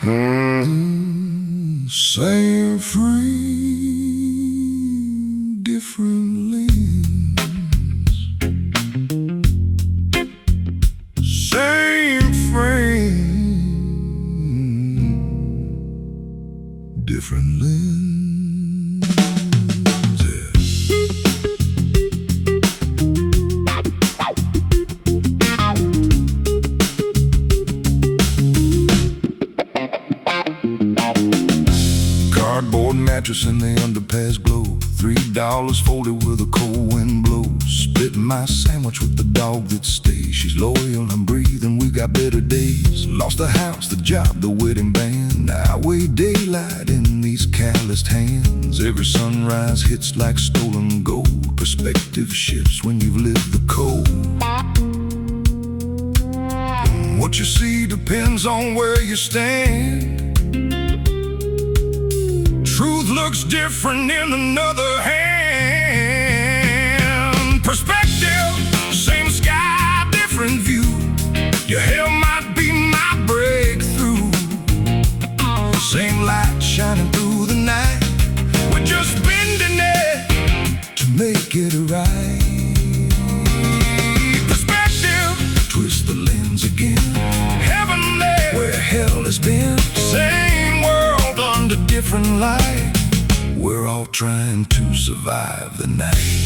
Same free, different lanes. Same frame, different lens. Cardboard mattress in the underpass glow. $3 folded where the cold wind blows. Split my sandwich with the dog that stays. She's loyal, I'm breathing, we got better days. Lost the house, the job, the wedding band. I weigh daylight in these calloused hands. Every sunrise hits like stolen gold. Perspective shifts when you've lived the cold. What you see depends on where you stand. Truth looks different in another hand. Perspective, same sky, different view. Your hell might be my breakthrough. Same light shining through the night. We're just bending it to make it right. Perspective, twist the lens again. Heavenly, where hell has been. Same world under different light. We're all trying to survive the night.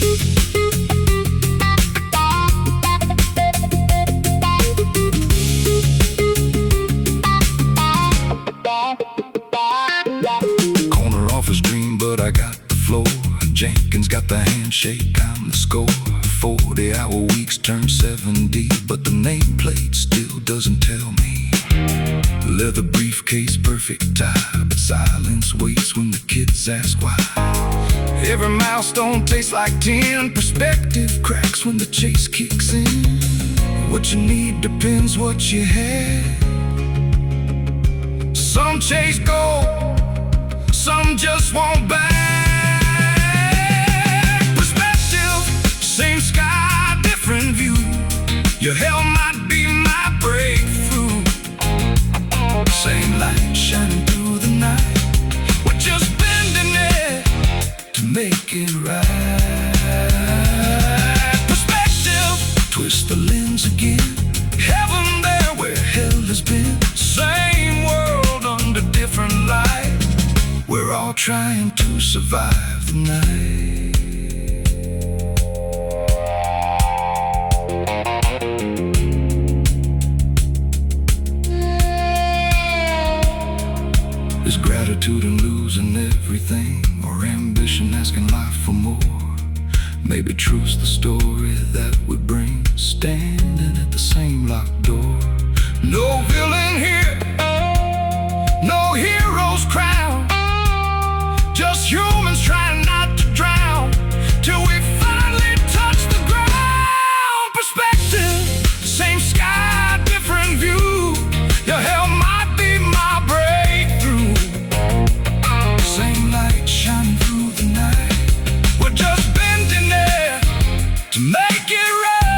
Corner office dream, but I got the floor. Jenkins got the handshake, I'm the score. 40-hour weeks turn 70, but the nameplate still doesn't tell me. Leather briefcase, perfect tie, but silence waits when the kids ask why. Every milestone tastes like 10. Perspective cracks when the chase kicks in. What you need depends what you had. Some chase gold, some just want back. Perspective, same sky, different view. Your hell might be my breakthrough. Same light shining through the night. We're just bending it to make it right. Perspective, twist the lens again. Heaven there where hell has been. Same world under different light. We're all trying to survive the night. Is gratitude in losing everything, or ambition asking life for more? Maybe truth's the story that we bring, standing at the same locked door. No villain here, no hero's crown. Just humans trying not to drown, till we finally touch the ground. Perspective, same sky, different view. Your hell might be my breakthrough. Same light shining through the night. We're just bending it to make it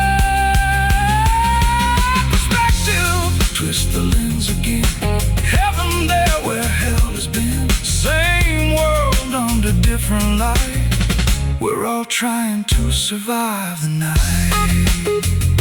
right. Perspective, twist the lens again. Heaven there where hell has been. Same world under different light. We're all trying to survive the night.